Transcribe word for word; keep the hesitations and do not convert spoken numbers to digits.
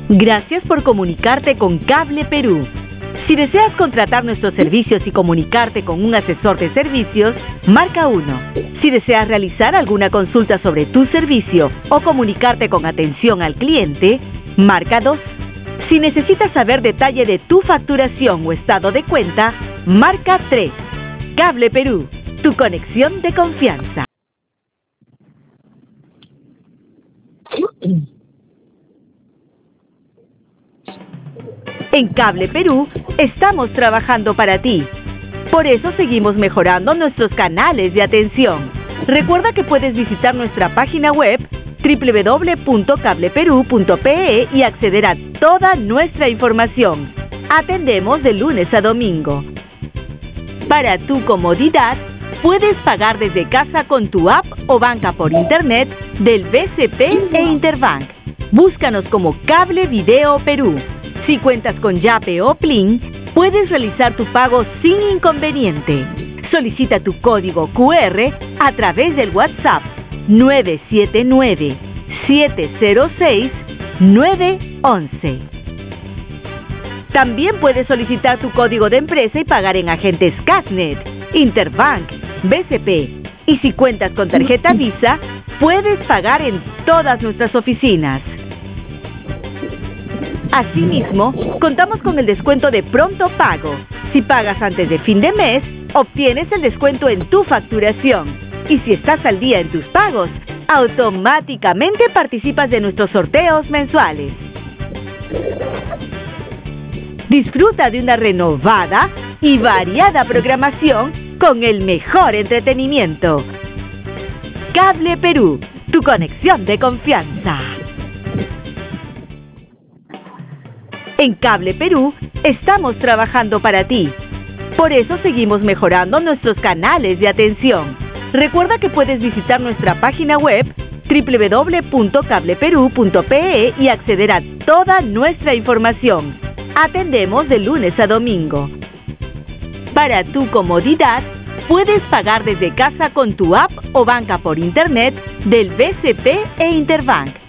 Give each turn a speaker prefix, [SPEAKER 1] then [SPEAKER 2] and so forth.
[SPEAKER 1] Gracias por comunicarte con Cable Perú. Si deseas contratar nuestros servicios y comunicarte con un asesor de servicios, marca uno. Si deseas realizar alguna consulta sobre tu servicio o comunicarte con atención al cliente, marca dos. Si necesitas saber detalle de tu facturación o estado de cuenta, marca tres. Cable Perú, tu conexión de confianza. En Cable Perú estamos trabajando para ti. Por eso seguimos mejorando nuestros canales de atención. Recuerda que puedes visitar nuestra página web doble u doble u doble u punto cable perú punto pe e y acceder a toda nuestra información. Atendemos de lunes a domingo. Para tu comodidad, puedes pagar desde casa con tu app o banca por internet del B C P e Interbank. Búscanos como Cable Video Perú. Si cuentas con Yape o Plin, puedes realizar tu pago sin inconveniente. Solicita tu código cu erre a través del WhatsApp nueve siete nueve, siete cero seis, nueve once. También puedes solicitar tu código de empresa y pagar en agentes Casnet, Interbank, B C P. Y si cuentas con tarjeta Visa, puedes pagar en todas nuestras oficinas. Asimismo, contamos con el descuento de pronto pago. Si pagas antes de fin de mes, obtienes el descuento en tu facturación. Y si estás al día en tus pagos, automáticamente participas de nuestros sorteos mensuales. Disfruta de una renovada y variada programación con el mejor entretenimiento. Cable Perú, tu conexión de confianza. En Cable Perú estamos trabajando para ti. Por eso seguimos mejorando nuestros canales de atención. Recuerda que puedes visitar nuestra página web doble u doble u doble u punto cable perú punto pe e y acceder a toda nuestra información. Atendemos de lunes a domingo. Para tu comodidad, puedes pagar desde casa con tu app o banca por internet del B C P e Interbank.